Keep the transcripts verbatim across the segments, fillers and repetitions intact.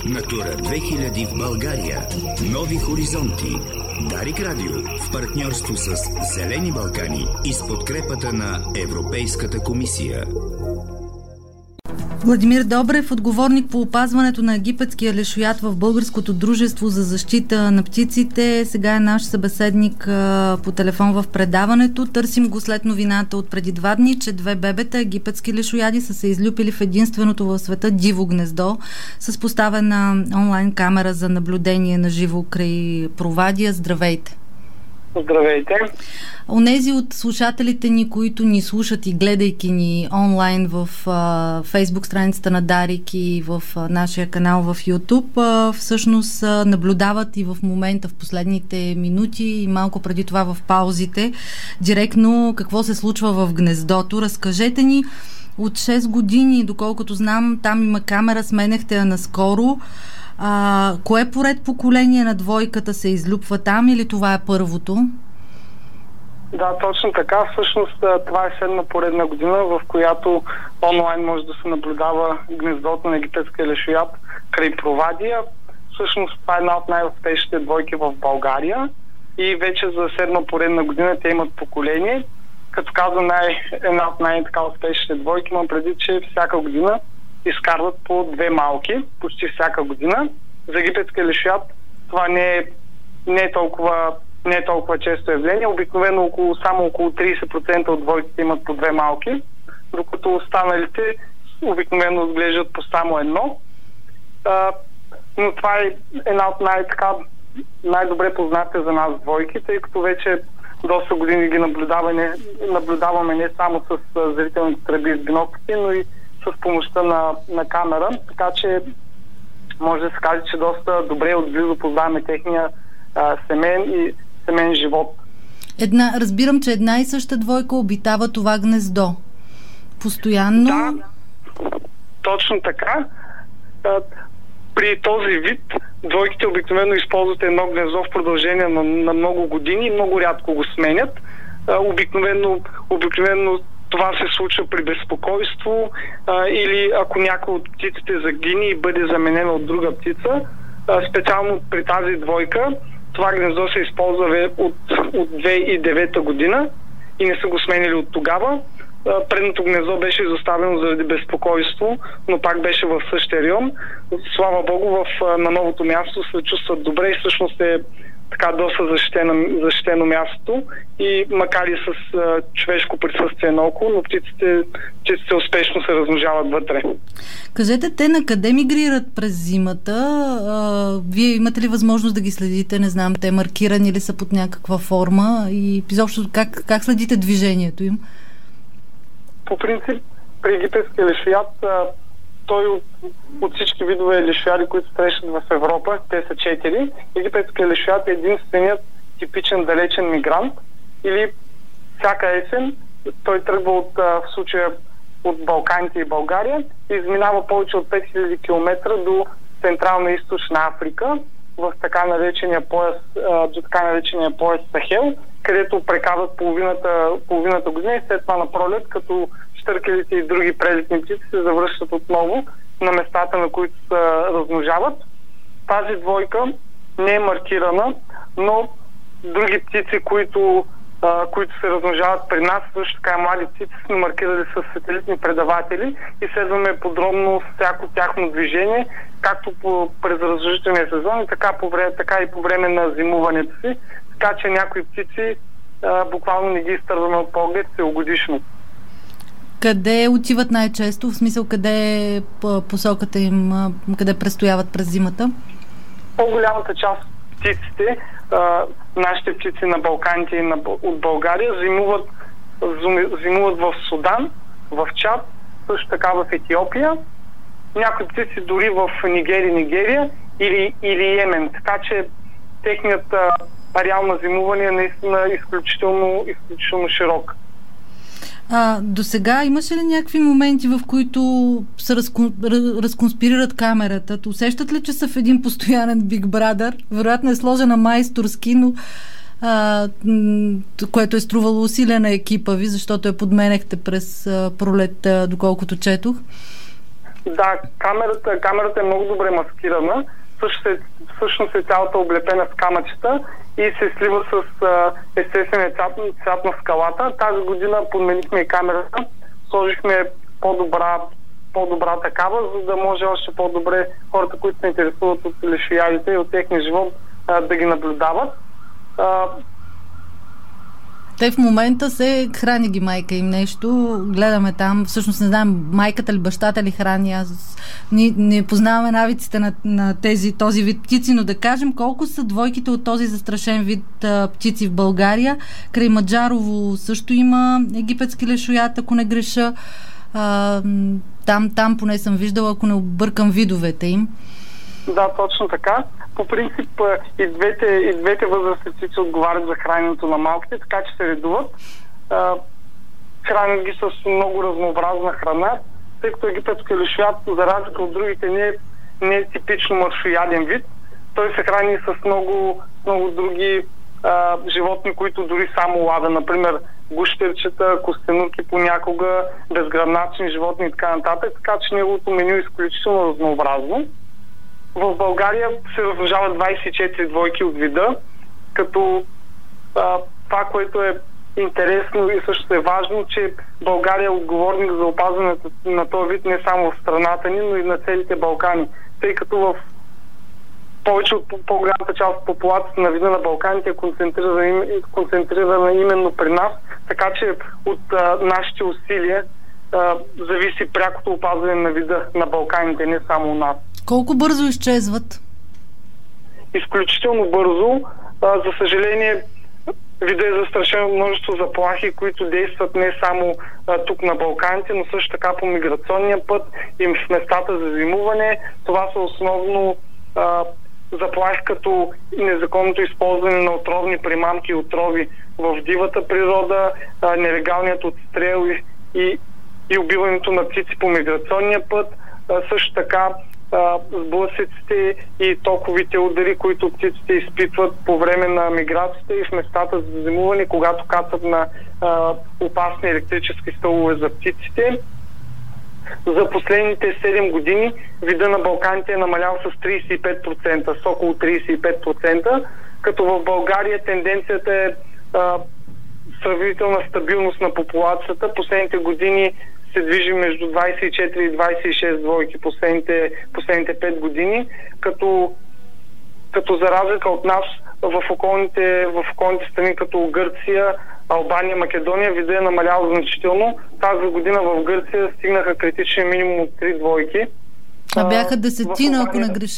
Натура две хиляди в България. Нови хоризонти. Дарик Радио в партньорство с Зелени Балкани и с подкрепата на Европейската комисия. Владимир Добрев, отговорник по опазването на египетския лешояд в Българското дружество за защита на птиците. Сега е наш събеседник а, по телефон в предаването. Търсим го след новината от преди два дни, че две бебета египетски лешояди са се излюпили в единственото в света диво гнездо с поставена онлайн камера за наблюдение на живо край Провадия. Здравейте! Здравейте! Онези от слушателите ни, които ни слушат и гледайки ни онлайн в а, Фейсбук страницата на Дарик и в а, нашия канал в YouTube, а, всъщност а, наблюдават и в момента, в последните минути и малко преди това в паузите, директно какво се случва в гнездото. Разкажете ни, от шест години, доколкото знам, там има камера, сменяхте я наскоро. А, кое поред поколение на двойката се излюпва там или това е първото? Да, точно така. Всъщност това е седма поредна година, в която онлайн може да се наблюдава гнездото на египетския лешояд край Провадия. Всъщност това е една от най-успешните двойки в България и вече за седма поредна година те имат поколение. Като казвам най- една от най-така успешните двойки, имам преди, че всяка година изкарват по две малки, почти всяка година. За египетския лешояд това не е, не е толкова не е толкова често явление. Обикновено около, само около трийсет процента от двойките имат по две малки, докато останалите обикновено отглеждат по само едно. А, но това е една от най-така най-добре познатите за нас двойки, тъй като вече доста години ги наблюдаваме, наблюдаваме не само с зрителните тръби с биноклите, но и с помощта на, на камера, така че може да се каже, че доста добре отблизо познаваме техния а, семейен и семейен живот. Една, разбирам, че една и съща двойка обитава това гнездо. Постоянно? Да, точно така. А, при този вид двойките обикновено използват едно гнездо в продължение на, на много години и много рядко го сменят. А, обикновено, обикновено това се случва при безпокойство а, или ако някой от птиците загине и бъде заменена от друга птица. А, специално при тази двойка това гнездо се използва от, от две хиляди и девета година и не са го сменили от тогава. А, предното гнездо беше изоставено заради безпокойство, но пак беше в същия район. Слава Богу, в, на новото място се чувстват добре и всъщност е така доста защитено, защитено място и макар и с а, човешко присъствие наоколо, но птиците, птиците успешно се размножават вътре. Кажете, те на къде мигрират през зимата? А, вие имате ли възможност да ги следите? Не знам, те маркирани ли са под някаква форма и изобщо как, как следите движението им? По принцип, при египетския лешояд той от, от всички видове лешояди, които срещат в Европа, те са четири. Египетския лешояд е единственият типичен далечен мигрант или всяка есен той тръгва от, в случая от Балканите и България и изминава повече от пет хиляди километра до Централна и Източна Африка в така наречения пояс, до така наречения пояс Сахел, където прекарват половината, половината година и след това на пролет, като щъркелите и други прелетни птици се завръщат отново на местата, на които се размножават. Тази двойка не е маркирана, но други птици, които, а, които се размножават при нас, също така млади птици, сме маркирали с сателитни предаватели и следваме подробно всяко тяхно движение, както по, през размножителния сезон, и така, по време, така и по време на зимуването си. Така че някои птици а, буквално не ги изтърваме от поглед целогодишно. Къде отиват най-често? В смисъл, къде е посоката им, къде престояват през зимата? По-голямата част от птиците, а, нашите птици на Балканите и на, от България, зимуват, зимуват в Судан, в Чад, също така в Етиопия. Някои птици дори в Нигерия, Нигерия или, или Йемен. Така че техният а, ареал на зимуване е наистина изключително, изключително широк. А, до сега имаше ли някакви моменти, в които се разкон, разконспирират камерата? Усещат ли, че са в един постоянен Big Brother? Вероятно е сложена майсторски, но а, което е струвало усилия на екипа ви, защото я подменехте през а, пролетта, доколкото четох. Да, камерата, камерата е много добре маскирана. Всъщност е, всъщност е цялата облепена с камъчета и се слива с а, естествения цвят, цвят на скалата. Тази година подменихме и камерата, сложихме по-добра, по-добра такава, за да може още по-добре хората, които се интересуват от лешоядите и от техния живот, а, да ги наблюдават. А, Те в момента се храни ги майка им нещо, гледаме там, всъщност не знаем майката ли, бащата ли храни, аз не, не познаваме навиците на, на тези, този вид птици, но да кажем колко са двойките от този застрашен вид а, птици в България. Край Маджарово също има египетски лешояд, ако не греша. А, там, там поне съм виждала, ако не объркам видовете им. Да, точно така. По принцип и двете, и двете възрастни птици отговарят за храненето на малките, така че се редуват. Хранят ги с много разнообразна храна, тъй като египетския лешояд, за разлика от другите, не е, не е типично маршояден вид. Той се храни с много, много други а, животни, които дори само лада. Например, гущерчета, костенурки понякога, безгръбначни животни и така нататък, така че неговото меню е изключително разнообразно. В България се размножават двадесет и четири двойки от вида, като а, това, което е интересно и също е важно, че България е отговорник за опазването на този вид не само в страната ни, но и на целите Балкани, тъй като в повече от по-голямата част от популацията на вида на Балканите е концентрирана, концентрирана именно при нас, така че от а, нашите усилия а, зависи прякото опазване на вида на Балканите, не само у нас. Колко бързо изчезват? Изключително бързо. А, за съжаление, вида е застрашено множество заплахи, които действат не само а, тук на Балканите, но също така по миграционния път и в местата за зимуване. Това са основно а, заплахи като незаконното използване на отровни примамки и отрови в дивата природа, а, нелегалният отстрел и, и, и убиването на птици по миграционния път. А, също така сблъсъците и токовите удари, които птиците изпитват по време на миграцията и в местата за зимуване, когато кацат на а, опасни електрически стълбове за птиците. За последните седем години вида на Балканите е намалял с тридесет и пет процента, с около тридесет и пет процента, като в България тенденцията е а, сравнителна стабилност на популацията. Последните години се движи между двадесет и четири и двадесет и шест двойки последните, последните пет години, като, като за разлика от нас в околните, в околните страни като Гърция, Албания, Македония, вида е намалял значително. Тази година в Гърция стигнаха критичен минимум от три двойки. А бяха десетина, ако не греша.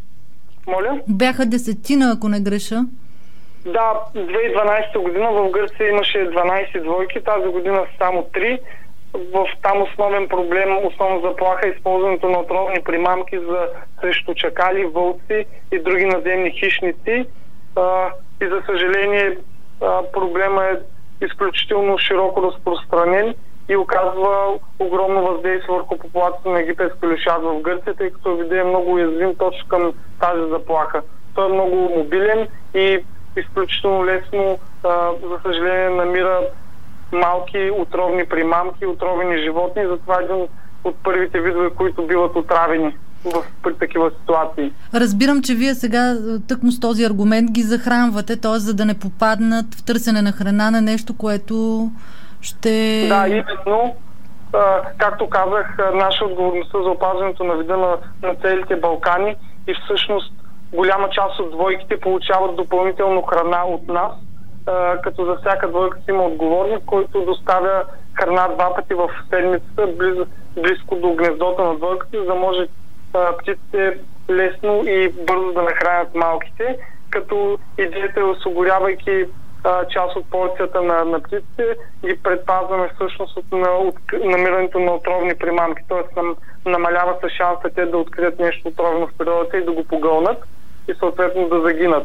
Моля? Бяха десетина, ако не греша. Да, две хиляди и дванадесета година в Гърция имаше дванадесет двойки, тази година само три. В там основен проблем, основна заплаха е използването на отровни примамки за срещу чакали, вълци и други наземни хищници. А, и за съжаление а, проблема е изключително широко разпространен и оказва огромно въздействие върху популацията на египетски лешояд в Гърция, тъй като вида е много уязвим точно към тази заплаха. Той е много мобилен и изключително лесно, а, за съжаление, намира малки отровни примамки, отровени животни, затова е един от първите видове, които биват отравени в при такива ситуации. Разбирам, че вие сега тъкмо с този аргумент ги захранвате, т.е. за да не попаднат в търсене на храна на нещо, което ще... Да, именно. А, както казах, наша отговорността за опазването на вида на, на целите Балкани и всъщност голяма част от двойките получават допълнително храна от нас, Uh, като за всяка двойка си има отговорник, който доставя храна два пъти в седмицата близ, близко до гнездото на двойката, за да може uh, птиците лесно и бързо да нахранят малките, като идеята е, осигурявайки uh, част от порцията на, на птиците, ги предпазваме всъщност от, на, от намирането на отровни примамки, т.е. нам, намалява се шанса те да открият нещо отровно в природата и да го погълнат и съответно да загинат.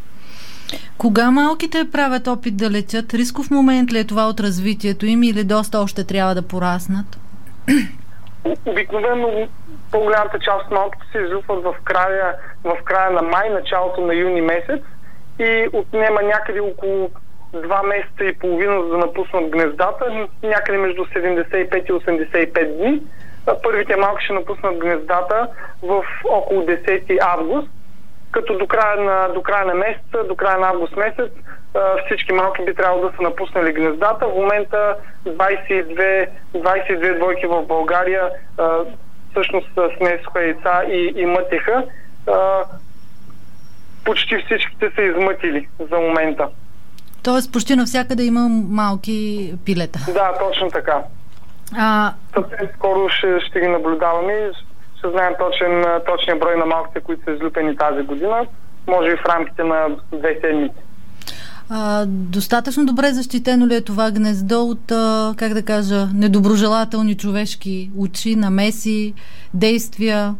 Кога малките правят опит да летят? Рисков момент ли е това от развитието им или доста още трябва да пораснат? Обикновено по-голямата част от малките се излюпват в края, в края на май, началото на юни месец и отнема някъде около два месеца и половина за да напуснат гнездата, някъде между седемдесет и пет и осемдесет и пет дни. първите малки ще напуснат гнездата в около десети август, като до края на, до края на месеца, до края на август месец, всички малки би трябвало да са напуснали гнездата. В момента двайсет и две, двайсет и две двойки в България всъщност снесоха яйца и, и мътеха. Почти всичките са измътили за момента. Тоест почти навсякъде има малки пилета. Да, точно така. А... Съвсем скоро ще, ще ги наблюдаваме и ще знаем точен, точния брой на малките, които са излюпени тази година. Може и в рамките на две седмици. А, достатъчно добре защитено ли е това гнездо от, а, как да кажа, недоброжелателни човешки очи, намеси, действия?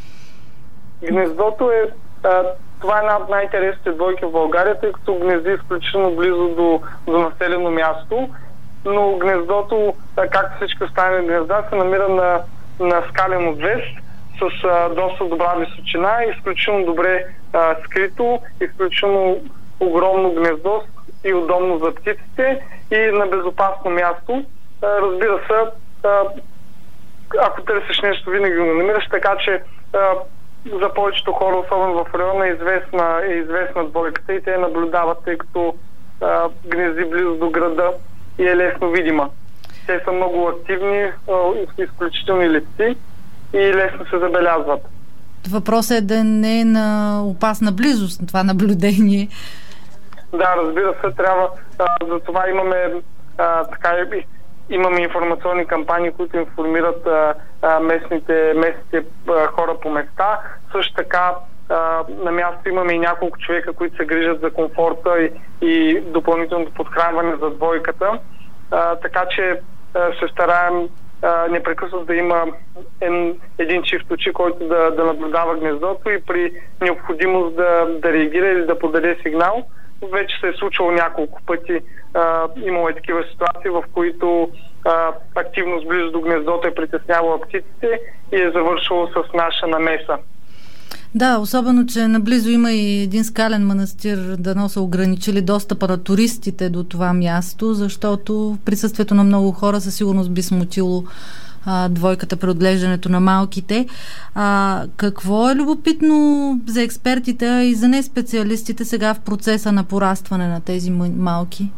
Гнездото е... А, това е една от най-интересните двойки в България, тъй като гнезди е изключително близо до, до населено място, но гнездото, както всички останали гнезда, се намира на, на скален отвес с а, доста добра височина, изключително добре а, скрито, изключително огромно гнездо и удобно за птиците и на безопасно място. А, разбира се, а, ако търсиш нещо, винаги го намираш, така че а, за повечето хора, особено в района, е известна, е известна двойката и те наблюдават, тъй като а, гнезди близо до града и е лесно видима. Те са много активни, а, изключителни летци и лесно се забелязват. Въпросът е да не е на опасна близост на това наблюдение. Да, разбира се, трябва. А, за това имаме а, така и имаме информационни кампании, които информират а, а, местните, местните а, хора по места. Също така а, на място имаме и няколко човека, които се грижат за комфорта и, и допълнителното подхранване за двойката. А, така че а, се стараем а, непрекъснато да има ен, един чифт очи, който да, да наблюдава гнездото и при необходимост да, да реагира или да подаде сигнал. Вече се е случвало няколко пъти. А, имало е такива ситуации, в които а, активност близо до гнездото е притеснявала птиците и е завършило с наша намеса. Да, особено, че наблизо има и един скален манастир, дано са ограничили достъпа на туристите до това място, защото присъствието на много хора със сигурност би смутило а, двойката при отглеждането на малките. А, какво е любопитно за експертите и за не специалистите сега в процеса на порастване на тези малки?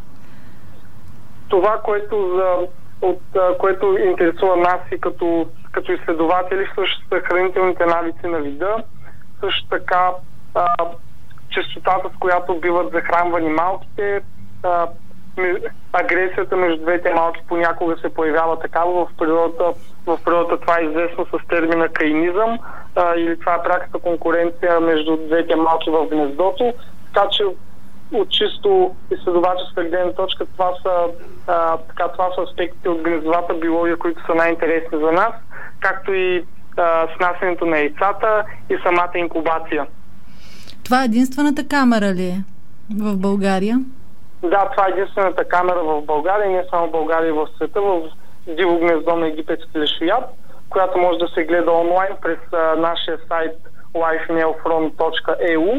Това, което, за, от, което интересува нас и като, като изследователи, също са хранителните навици на вида, също така а, честотата, с която биват захранвани малките, а, агресията между двете малки понякога се появява такава в природата. В природата това е известно с термина каинизъм, а, или това е пряката конкуренция между двете малки в гнездото. Така че от чисто изследователска гледна точка това са, а, така, това са аспектите от гнездовата биология, които са най-интересни за нас, както и а, снасянето на яйцата и самата инкубация. Това е единствената камера ли е в България? Да, това е единствената камера в България, не само в България и в света, в диво гнездо на египетски лешояд, която може да се гледа онлайн през а, нашия сайт лайф неофрон точка и ю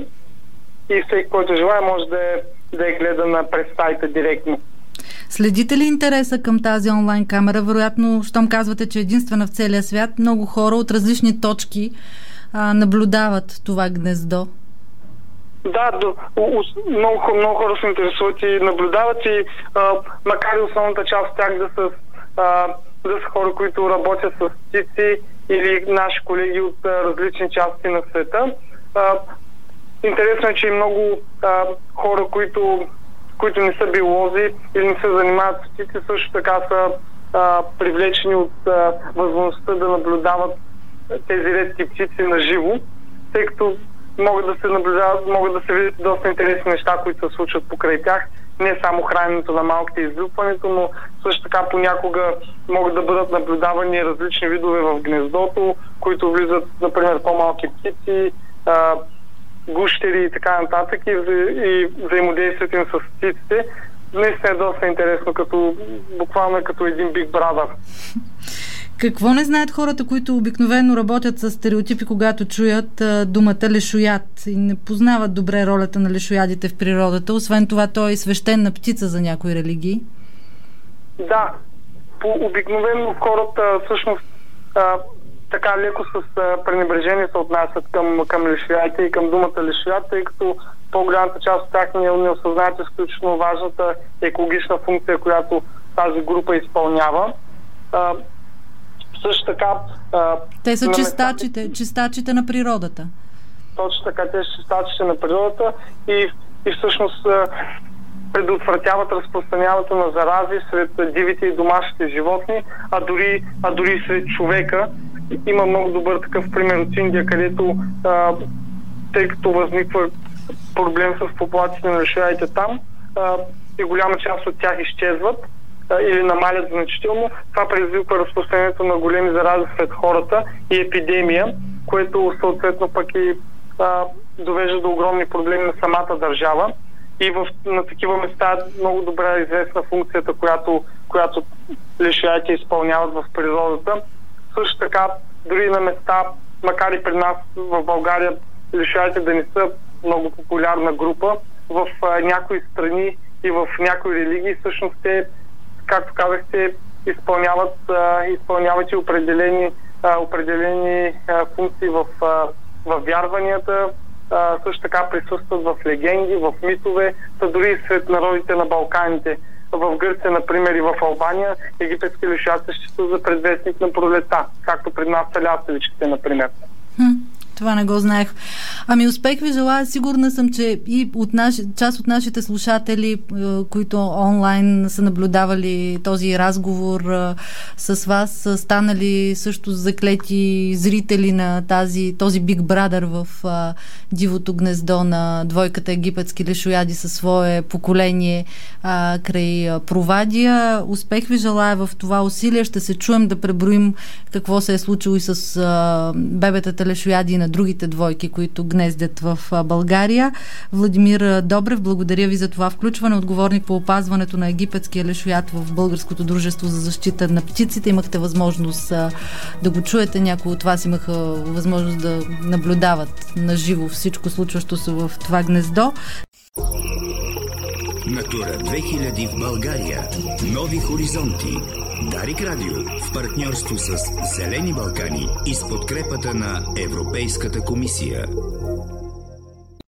и всеки, който желая, може да е, да е гледа през сайта директно. Следите ли интереса към тази онлайн камера? Вероятно, щом казвате, че единствена в целия свят, много хора от различни точки а, наблюдават това гнездо. Да, до, много, много хора се интересуват и наблюдават и а, макар и основната част от тях да са, а, да са хора, които работят с птици или наши колеги от а, различни части на света. А, интересно е, че и много а, хора, които, които не са биолози или не се занимават с птици, също така са а, привлечени от а, възможността да наблюдават тези редки птици на живо, тъй като могат да се наблюдават, могат да се видят доста интересни неща, които се случват покрай тях. Не само храненето на малките и излюпването, но също така понякога могат да бъдат наблюдавани различни видове в гнездото, които влизат, например, по-малки птици, а, гущери и така нататък и, и взаимодействието им с птиците. Наистина е доста интересно, като, буквално е като един Big Brother. Какво не знаят хората, които обикновено работят с стереотипи, когато чуят а, думата лешояд и не познават добре ролята на лешоядите в природата? Освен това, той е свещена птица за някои религии. Да. По обикновено хората всъщност а, така леко с а, пренебрежение се отнасят към, към лешоядите и към думата лешояд, тъй като по-голямата част от тях не, не осъзнаят изключително важната екологична функция, която тази група изпълнява. А, също така... А, те са чистачите, чистачите на природата. Точно така, те са чистачите на природата и, и всъщност а, предотвратяват разпространяването на зарази сред дивите и домашните животни, а дори, а дори сред човека. Има много добър такъв пример от Индия, където а, тъй като възниква проблем с популациите на лешоядите там а, и голяма част от тях изчезват а, или намалят значително, това предизвиква разпространението на големи зарази сред хората и епидемия, което съответно пък и а, довежда до огромни проблеми на самата държава. И в, на такива места е много добре известна функцията, която, която лешоядите изпълняват в природата. Също така, дори на места, макар и при нас в България лешоядите да не са много популярна група, в а, някои страни и в някои религии всъщност те, както казахте, изпълняват, а, изпълняват и определени, а, определени а, функции в, а, в вярванията, а, също така присъстват в легенди, в митове, са дори сред народите на Балканите. В Гърция, например, и в Албания египетски лешояд се счита за предвестник на пролета, както пред нас са лястовичките, например. Хм. Това не го знаех. Ами успех ви желая. Сигурна съм, че и от наш, част от нашите слушатели, които онлайн са наблюдавали този разговор с вас, са станали също заклети зрители на тази, този Big Brother в а, дивото гнездо на двойката египетски лешояди със свое поколение а, край а, Провадия. Успех ви желая в това усилие. Ще се чуем да преброим какво се е случило и с а, бебетата лешояди на другите двойки, които гнездят в България. Владимир Добрев, благодаря ви за това включване. Отговорник по опазването на египетския лешояд в Българското дружество за защита на птиците. Имахте възможност а, да го чуете. Някои от вас имаха възможност да наблюдават наживо всичко случващо се в това гнездо. Натура две хиляди в България. Нови хоризонти. Дарик Радио в партньорство с Зелени Балкани и с подкрепата на Европейската комисия.